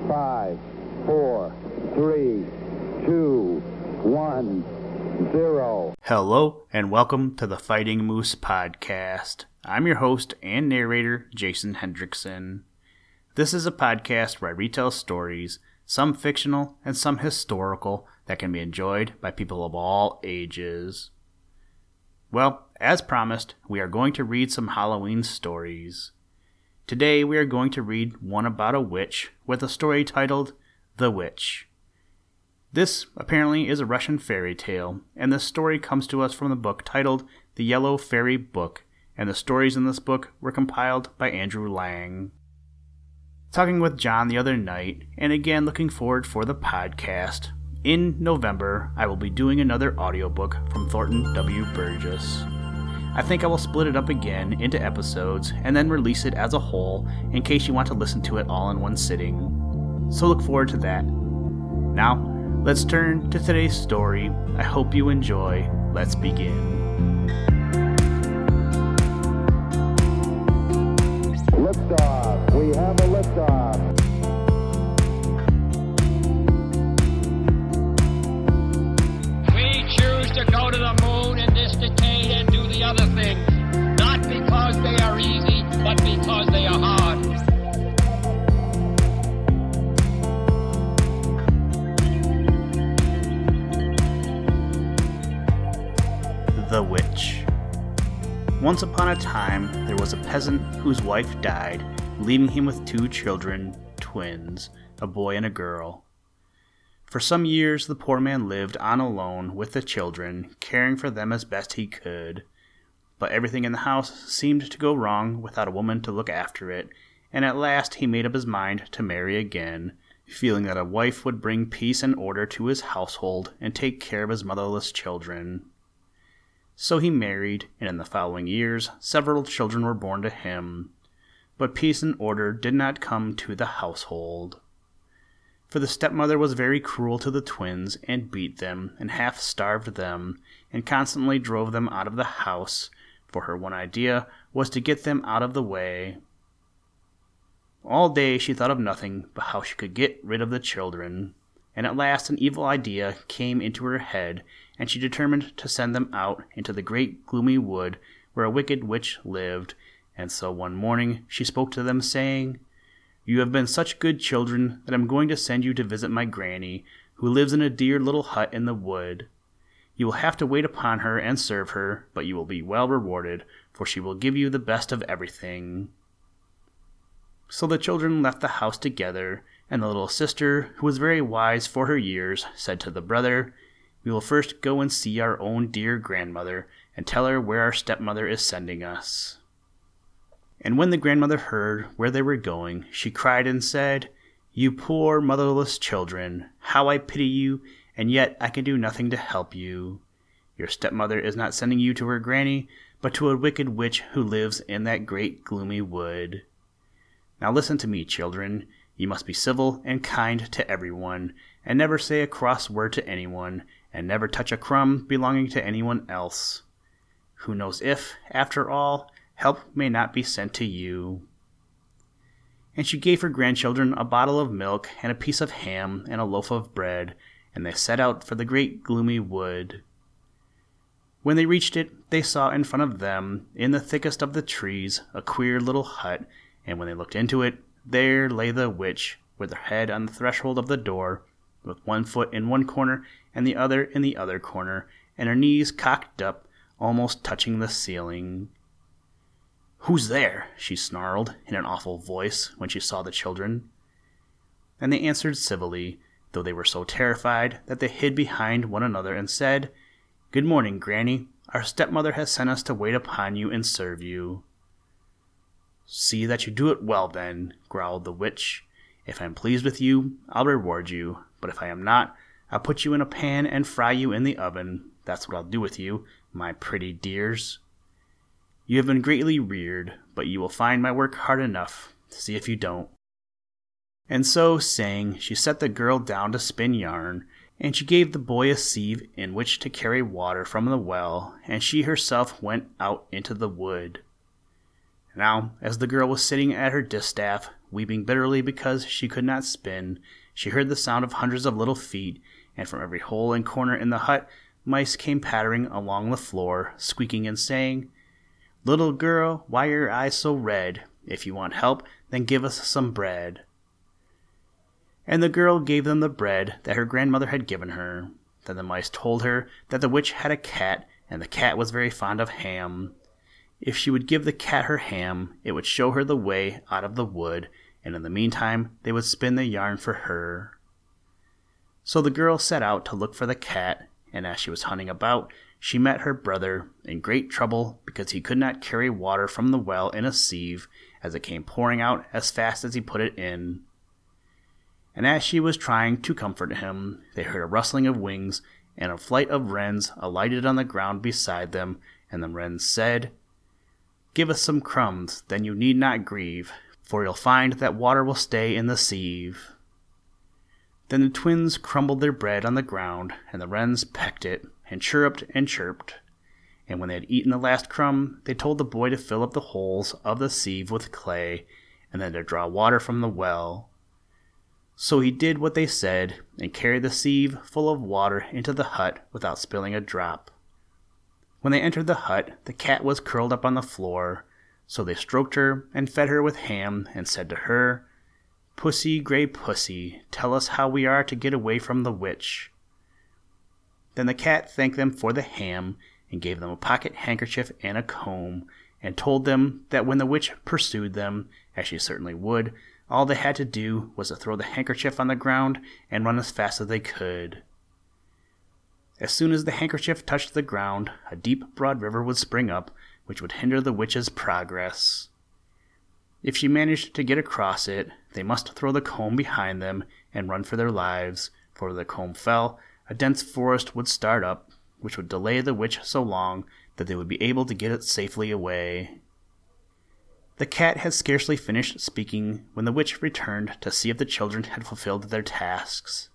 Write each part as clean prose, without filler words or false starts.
5, 4, 3, 2, 1, 0. Hello, and welcome to the Fighting Moose Podcast. I'm your host and narrator, Jason Hendrickson. This is a podcast where I retell stories, some fictional and some historical, that can be enjoyed by people of all ages. Well, as promised, we are going to read some Halloween stories. Today we are going to read one about a witch with a story titled The Witch. This apparently is a Russian fairy tale, and this story comes to us from the book titled The Yellow Fairy Book, and the stories in this book were compiled by Andrew Lang. Talking with John the other night, and again looking forward for the podcast, in November I will be doing another audiobook from Thornton W. Burgess. I think I will split it up again into episodes and then release it as a whole in case you want to listen to it all in one sitting. So look forward to that. Now, let's turn to today's story. I hope you enjoy. Let's begin. Liftoff. We have a liftoff. We choose to go to the moon in this decade and do the other things, not because they are easy, but because they are hard. The Witch. Once upon a time, there was a peasant whose wife died, leaving him with 2 children, twins, a boy and a girl. For some years, the poor man lived on alone with the children, caring for them as best he could. But everything in the house seemed to go wrong without a woman to look after it, and at last he made up his mind to marry again, feeling that a wife would bring peace and order to his household and take care of his motherless children. So he married, and in the following years, several children were born to him. But peace and order did not come to the household. For the stepmother was very cruel to the twins, and beat them, and half-starved them, and constantly drove them out of the house, for her one idea was to get them out of the way. All day she thought of nothing but how she could get rid of the children, and at last an evil idea came into her head, and she determined to send them out into the great gloomy wood where a wicked witch lived, and so one morning she spoke to them, saying, "You have been such good children that I'm going to send you to visit my granny, who lives in a dear little hut in the wood. You will have to wait upon her and serve her, but you will be well rewarded, for she will give you the best of everything." So the children left the house together, and the little sister, who was very wise for her years, said to the brother, "We will first go and see our own dear grandmother, and tell her where our stepmother is sending us." And when the grandmother heard where they were going, she cried and said, "You poor motherless children, how I pity you, and yet I can do nothing to help you. Your stepmother is not sending you to her granny, but to a wicked witch who lives in that great gloomy wood. Now listen to me, children. You must be civil and kind to everyone, and never say a cross word to anyone, and never touch a crumb belonging to anyone else. Who knows if, after all, help may not be sent to you." And she gave her grandchildren a bottle of milk and a piece of ham and a loaf of bread, and they set out for the great gloomy wood. When they reached it, they saw in front of them, in the thickest of the trees, a queer little hut, and when they looked into it, there lay the witch, with her head on the threshold of the door, with one foot in one corner and the other in the other corner, and her knees cocked up, almost touching the ceiling. "Who's there?" she snarled in an awful voice when she saw the children. And they answered civilly, though they were so terrified that they hid behind one another and said, "Good morning, Granny. Our stepmother has sent us to wait upon you and serve you." "See that you do it well, then," growled the witch. "If I'm pleased with you, I'll reward you, but if I am not, I'll put you in a pan and fry you in the oven. That's what I'll do with you, my pretty dears. You have been greatly reared, but you will find my work hard enough. See if you don't." And so saying, she set the girl down to spin yarn, and she gave the boy a sieve in which to carry water from the well, and she herself went out into the wood. Now, as the girl was sitting at her distaff, weeping bitterly because she could not spin, she heard the sound of hundreds of little feet, and from every hole and corner in the hut, mice came pattering along the floor, squeaking and saying, "Little girl, why are your eyes so red? If you want help, then give us some bread." And the girl gave them the bread that her grandmother had given her. Then the mice told her that the witch had a cat, and the cat was very fond of ham. If she would give the cat her ham, it would show her the way out of the wood, and in the meantime they would spin the yarn for her. So the girl set out to look for the cat, and as she was hunting about, she met her brother, in great trouble because he could not carry water from the well in a sieve, as it came pouring out as fast as he put it in. And as she was trying to comfort him, they heard a rustling of wings, and a flight of wrens alighted on the ground beside them, and the wrens said, "Give us some crumbs, then you need not grieve, for you'll find that water will stay in the sieve." Then the twins crumbled their bread on the ground, and the wrens pecked it, and chirruped and chirped. And when they had eaten the last crumb, they told the boy to fill up the holes of the sieve with clay, and then to draw water from the well. So he did what they said, and carried the sieve full of water into the hut without spilling a drop. When they entered the hut, the cat was curled up on the floor, so they stroked her and fed her with ham, and said to her, "Pussy, gray pussy, tell us how we are to get away from the witch." Then the cat thanked them for the ham, and gave them a pocket handkerchief and a comb, and told them that when the witch pursued them, as she certainly would, all they had to do was to throw the handkerchief on the ground and run as fast as they could. As soon as the handkerchief touched the ground, a deep, broad river would spring up, which would hinder the witch's progress. If she managed to get across it, they must throw the comb behind them and run for their lives, for if the comb fell, a dense forest would start up, which would delay the witch so long that they would be able to get it safely away. The cat had scarcely finished speaking when the witch returned to see if the children had fulfilled their tasks.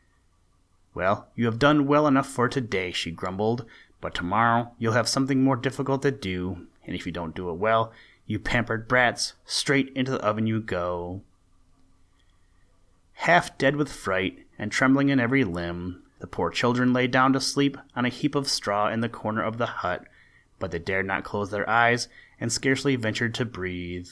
"Well, you have done well enough for today," she grumbled, "but tomorrow you'll have something more difficult to do, and if you don't do it well, you pampered brats, straight into the oven you go." Half dead with fright, and trembling in every limb, the poor children lay down to sleep on a heap of straw in the corner of the hut, but they dared not close their eyes, and scarcely ventured to breathe.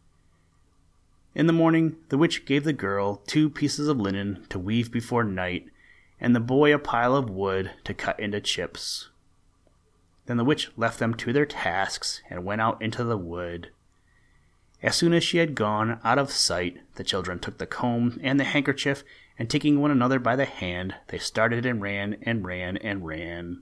In the morning, the witch gave the girl 2 pieces of linen to weave before night, and the boy a pile of wood to cut into chips. Then the witch left them to their tasks, and went out into the wood. As soon as she had gone out of sight, the children took the comb and the handkerchief, and taking one another by the hand, they started and ran and ran and ran.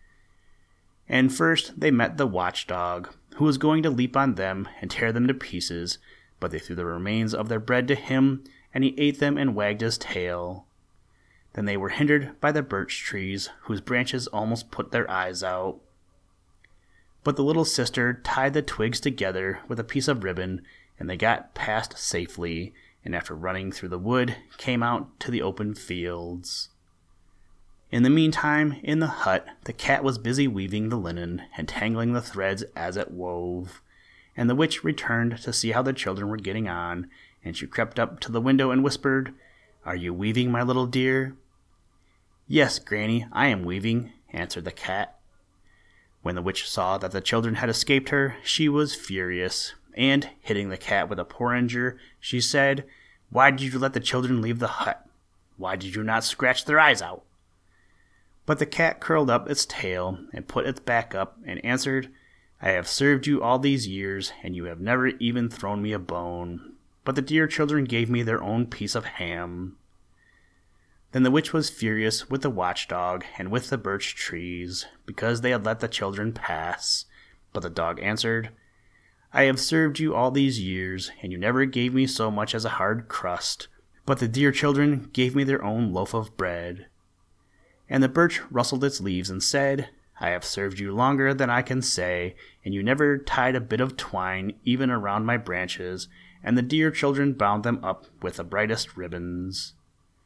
And first they met the watchdog, who was going to leap on them and tear them to pieces, but they threw the remains of their bread to him, and he ate them and wagged his tail. Then they were hindered by the birch trees, whose branches almost put their eyes out. But the little sister tied the twigs together with a piece of ribbon, and they got past safely, and after running through the wood, came out to the open fields. In the meantime, in the hut, the cat was busy weaving the linen and tangling the threads as it wove, and the witch returned to see how the children were getting on, and she crept up to the window and whispered, "Are you weaving, my little dear?" "Yes, Granny, I am weaving," answered the cat. When the witch saw that the children had escaped her, she was furious, and, hitting the cat with a porringer, she said, "Why did you let the children leave the hut? Why did you not scratch their eyes out?" But the cat curled up its tail, and put its back up, and answered, "I have served you all these years, and you have never even thrown me a bone. But the dear children gave me their own piece of ham." Then the witch was furious with the watchdog and with the birch trees, because they had let the children pass. But the dog answered, "I have served you all these years, and you never gave me so much as a hard crust. But the dear children gave me their own loaf of bread." And the birch rustled its leaves and said, "I have served you longer than I can say, and you never tied a bit of twine even around my branches, and the dear children bound them up with the brightest ribbons."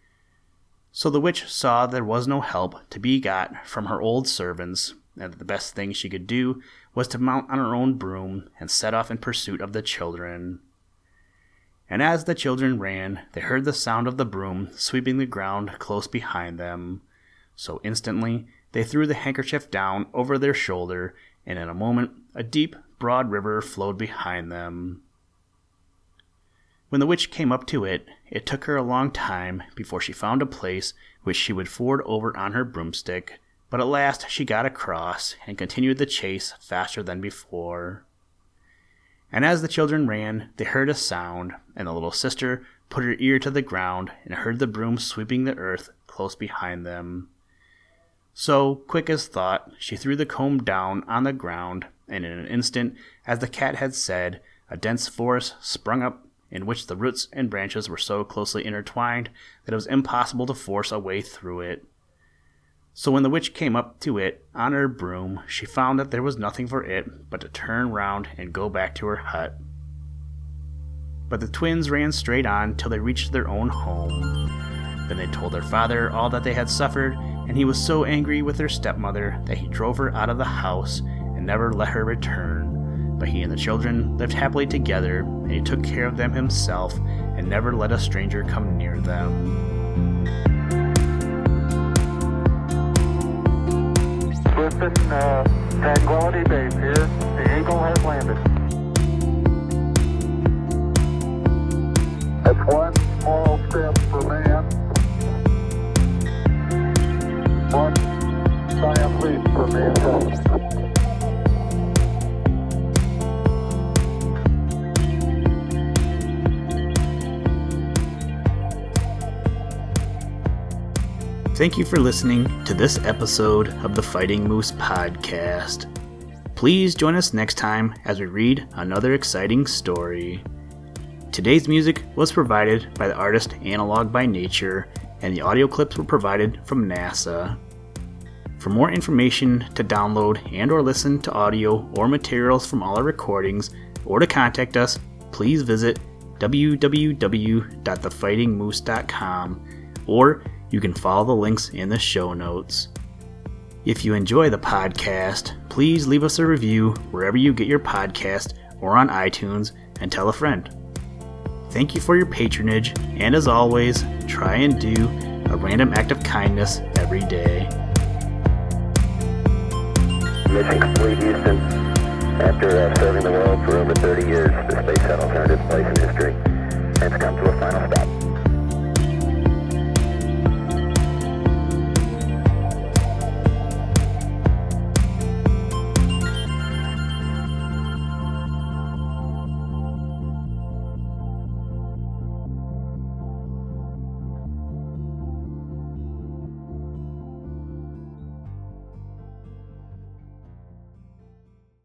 So the witch saw there was no help to be got from her old servants, and that the best thing she could do was to mount on her own broom and set off in pursuit of the children. And as the children ran, they heard the sound of the broom sweeping the ground close behind them. So instantly, they threw the handkerchief down over their shoulder, and in a moment, a deep, broad river flowed behind them. When the witch came up to it, it took her a long time before she found a place which she would ford over on her broomstick, but at last she got across and continued the chase faster than before. And as the children ran, they heard a sound, and the little sister put her ear to the ground and heard the broom sweeping the earth close behind them. So, quick as thought, she threw the comb down on the ground, and in an instant, as the cat had said, a dense forest sprung up in which the roots and branches were so closely intertwined that it was impossible to force a way through it. So when the witch came up to it on her broom, she found that there was nothing for it but to turn round and go back to her hut. But the twins ran straight on till they reached their own home. Then they told their father all that they had suffered, and he was so angry with their stepmother that he drove her out of the house and never let her return. But he and the children lived happily together, and he took care of them himself and never let a stranger come near them. Listen, Tranquility Base here. The Eagle has landed. That's one small step for man, one giant leap for mankind. Thank you for listening to this episode of the Fighting Moose Podcast. Please join us next time as we read another exciting story. Today's music was provided by the artist Analog by Nature, and the audio clips were provided from NASA. For more information to download and or listen to audio or materials from all our recordings, or to contact us, please visit www.thefightingmoose.com, or you can follow the links in the show notes. If you enjoy the podcast, please leave us a review wherever you get your podcast or on iTunes, and tell a friend. Thank you for your patronage, and as always, try and do a random act of kindness every day. Mission complete, Houston. After serving the world for over 30 years, the space shuttle turned its place in history.